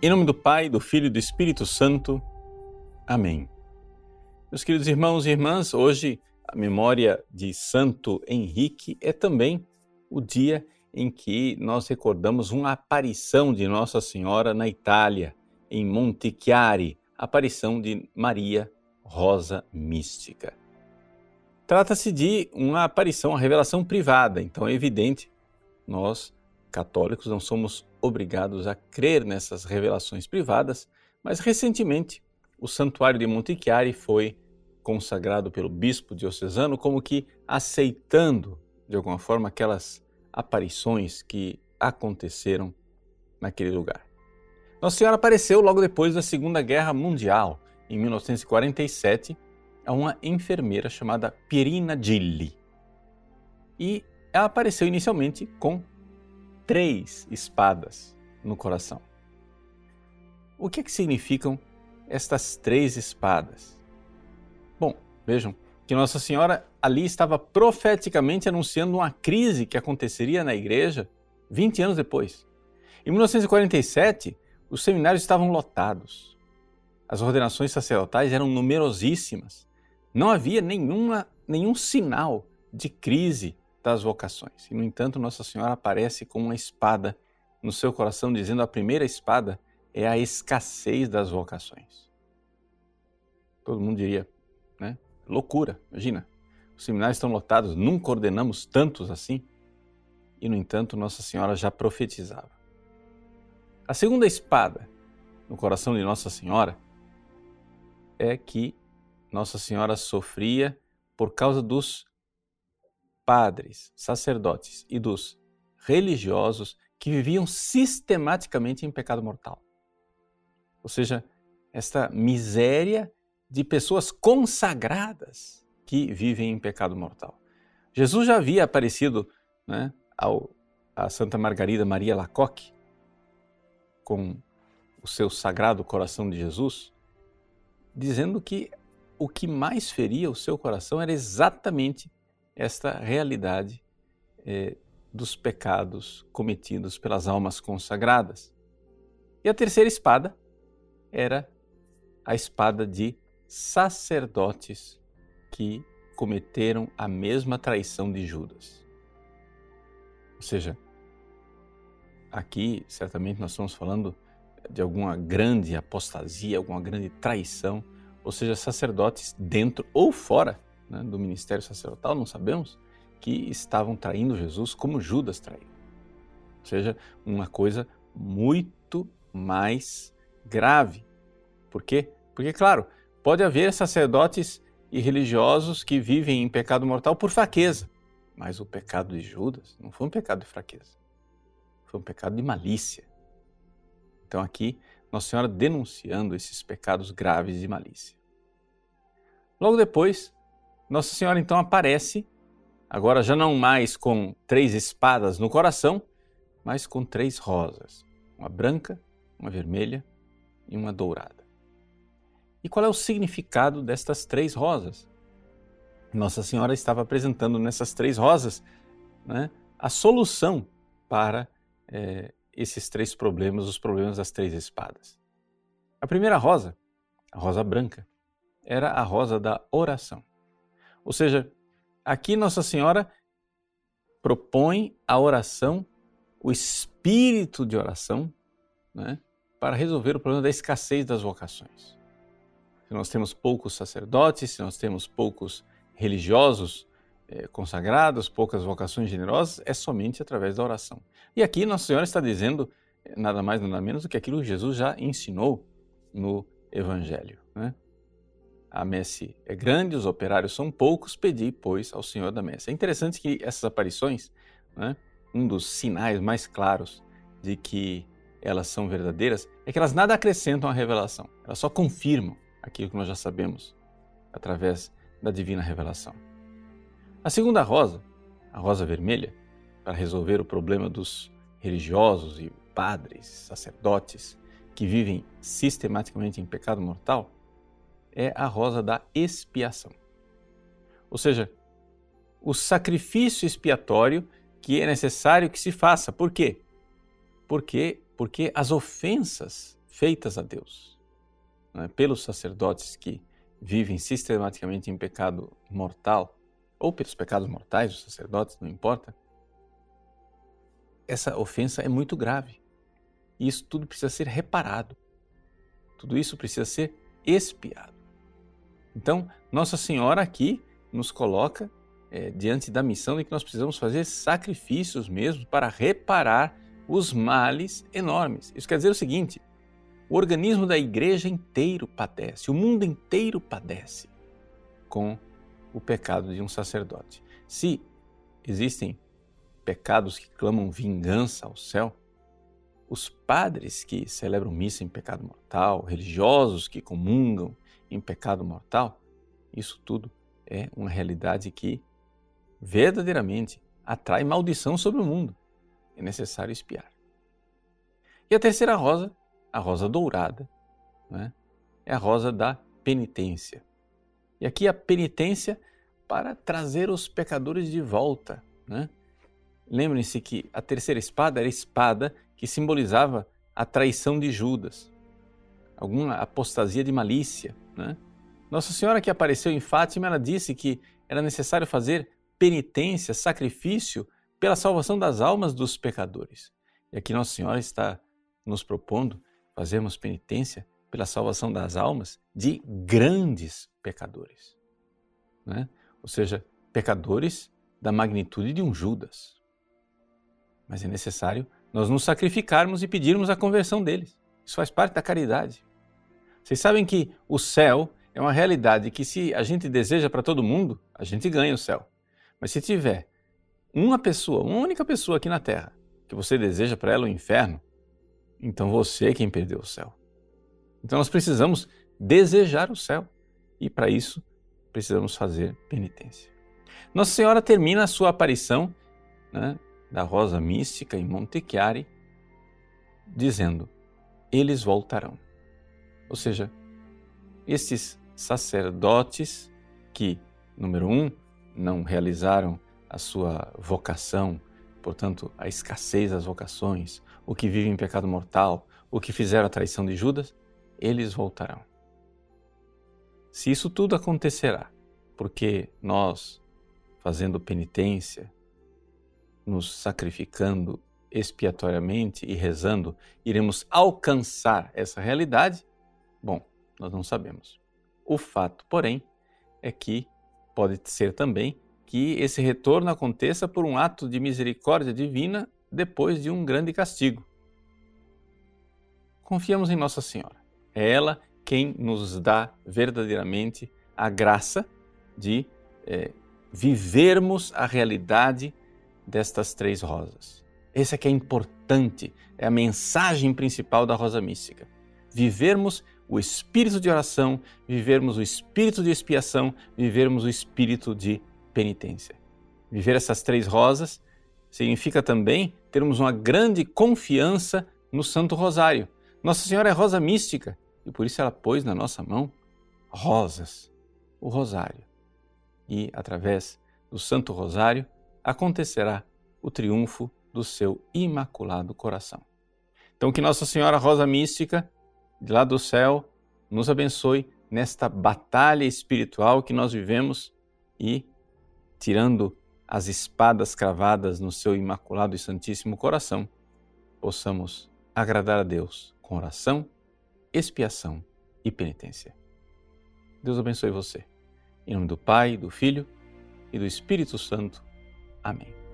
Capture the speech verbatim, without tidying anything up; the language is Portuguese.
Em nome do Pai, do Filho e do Espírito Santo. Amém. Meus queridos irmãos e irmãs, hoje a memória de Santo Henrique é também o dia em que nós recordamos uma aparição de Nossa Senhora na Itália, em Monte Chiari, a aparição de Maria Rosa Mística. Trata-se de uma aparição, uma revelação privada, então é evidente, nós católicos não somos obrigados a crer nessas revelações privadas, mas recentemente o Santuário de Monte Chiari foi consagrado pelo bispo diocesano como que aceitando, de alguma forma, aquelas aparições que aconteceram naquele lugar. Nossa Senhora apareceu logo depois da Segunda Guerra Mundial, em mil novecentos e quarenta e sete, a uma enfermeira chamada Pierina Gilli. E ela apareceu inicialmente com três espadas no coração. O que é que significam estas três espadas? Bom, vejam que Nossa Senhora ali estava profeticamente anunciando uma crise que aconteceria na igreja vinte anos depois. Em mil novecentos e quarenta e sete, os seminários estavam lotados. As ordenações sacerdotais eram numerosíssimas. Não havia nenhuma, nenhum sinal de crise das vocações. E, no entanto, Nossa Senhora aparece com uma espada no seu coração, dizendo que a primeira espada é a escassez das vocações. Todo mundo diria, né? Loucura, imagina. Os seminários estão lotados, nunca ordenamos tantos assim. E, no entanto, Nossa Senhora já profetizava. A segunda espada no coração de Nossa Senhora é que Nossa Senhora sofria por causa dos padres, sacerdotes e dos religiosos que viviam sistematicamente em pecado mortal. Ou seja, esta miséria de pessoas consagradas que vivem em pecado mortal. Jesus já havia aparecido, né, ao, a Santa Margarida Maria Alacoque, com o seu Sagrado Coração de Jesus, dizendo que o que mais feria o seu coração era exatamente esta realidade eh, dos pecados cometidos pelas almas consagradas. E a terceira espada era a espada de sacerdotes que cometeram a mesma traição de Judas. Ou seja, aqui certamente nós estamos falando de alguma grande apostasia, alguma grande traição, ou seja, sacerdotes dentro ou fora, né, do ministério sacerdotal, não sabemos, que estavam traindo Jesus como Judas traiu. Ou seja, uma coisa muito mais grave. Por quê? Porque, claro, pode haver sacerdotes e religiosos que vivem em pecado mortal por fraqueza, mas o pecado de Judas não foi um pecado de fraqueza, foi um pecado de malícia. Então aqui, Nossa Senhora denunciando esses pecados graves de malícia. Logo depois, Nossa Senhora então aparece, agora já não mais com três espadas no coração, mas com três rosas, uma branca, uma vermelha e uma dourada. E qual é o significado destas três rosas? Nossa Senhora estava apresentando nessas três rosas, né, a solução para é, esses três problemas, os problemas das três espadas. A primeira rosa, a rosa branca, era a rosa da oração. Ou seja, aqui Nossa Senhora propõe a oração, o espírito de oração, né, para resolver o problema da escassez das vocações. Se nós temos poucos sacerdotes, se nós temos poucos religiosos eh, consagrados, poucas vocações generosas, é somente através da oração. E aqui Nossa Senhora está dizendo nada mais, nada menos do que aquilo que Jesus já ensinou no Evangelho, né? A messe é grande, os operários são poucos, pedi, pois, ao Senhor da messe. É interessante que essas aparições, né, um dos sinais mais claros de que elas são verdadeiras é que elas nada acrescentam à revelação, elas só confirmam aquilo que nós já sabemos através da divina revelação. A segunda rosa, a rosa vermelha, para resolver o problema dos religiosos e padres, sacerdotes que vivem sistematicamente em pecado mortal, é a rosa da expiação. Ou seja, o sacrifício expiatório que é necessário que se faça. Por quê? Porque, porque as ofensas feitas a Deus, não é? Pelos sacerdotes que vivem sistematicamente em pecado mortal, ou pelos pecados mortais dos sacerdotes, não importa, essa ofensa é muito grave. E isso tudo precisa ser reparado. Tudo isso precisa ser expiado. Então, Nossa Senhora aqui nos coloca é, diante da missão de que nós precisamos fazer sacrifícios mesmo para reparar os males enormes. Isso quer dizer o seguinte: o organismo da igreja inteiro padece, o mundo inteiro padece com o pecado de um sacerdote. Se existem pecados que clamam vingança ao céu, os padres que celebram missa em pecado mortal, religiosos que comungam em pecado mortal, isso tudo é uma realidade que verdadeiramente atrai maldição sobre o mundo. É necessário expiar. E a terceira rosa, a rosa dourada, né, é a rosa da penitência. E aqui a penitência para trazer os pecadores de volta, né? Lembrem-se que a terceira espada era a espada que simbolizava a traição de Judas, alguma apostasia de malícia, né? Nossa Senhora que apareceu em Fátima, ela disse que era necessário fazer penitência, sacrifício pela salvação das almas dos pecadores. E aqui Nossa Senhora está nos propondo fazermos penitência pela salvação das almas de grandes pecadores, né? Ou seja, pecadores da magnitude de um Judas. Mas é necessário nós nos sacrificarmos e pedirmos a conversão deles. Isso faz parte da caridade. Vocês sabem que o céu é uma realidade que, se a gente deseja para todo mundo, a gente ganha o céu. Mas se tiver uma pessoa, uma única pessoa aqui na Terra, que você deseja para ela o inferno, então você é quem perdeu o céu. Então nós precisamos desejar o céu. E para isso precisamos fazer penitência. Nossa Senhora termina a sua aparição, né, da rosa mística em Monte Chiari, dizendo: eles voltarão. Ou seja, estes sacerdotes que, número um, não realizaram a sua vocação, portanto, a escassez das vocações, o que vivem em pecado mortal, o que fizeram a traição de Judas, eles voltarão. Se isso tudo acontecerá, porque nós, fazendo penitência, nos sacrificando expiatoriamente e rezando, iremos alcançar essa realidade? Bom, nós não sabemos. O fato, porém, é que pode ser também que esse retorno aconteça por um ato de misericórdia divina depois de um grande castigo. Confiamos em Nossa Senhora. É ela quem nos dá verdadeiramente a graça de é, vivermos a realidade destas três rosas. Esse aqui é importante, é a mensagem principal da rosa mística. Vivermos o espírito de oração, vivermos o espírito de expiação, vivermos o espírito de penitência. Viver essas três rosas significa também termos uma grande confiança no Santo Rosário. Nossa Senhora é rosa mística e por isso ela pôs na nossa mão rosas, o rosário. E através do Santo Rosário acontecerá o triunfo do seu imaculado coração. Então que Nossa Senhora Rosa Mística, de lá do céu, nos abençoe nesta batalha espiritual que nós vivemos e, tirando as espadas cravadas no seu imaculado e santíssimo coração, possamos agradar a Deus com oração, expiação e penitência. Deus abençoe você. Em nome do Pai, do Filho e do Espírito Santo. Amém.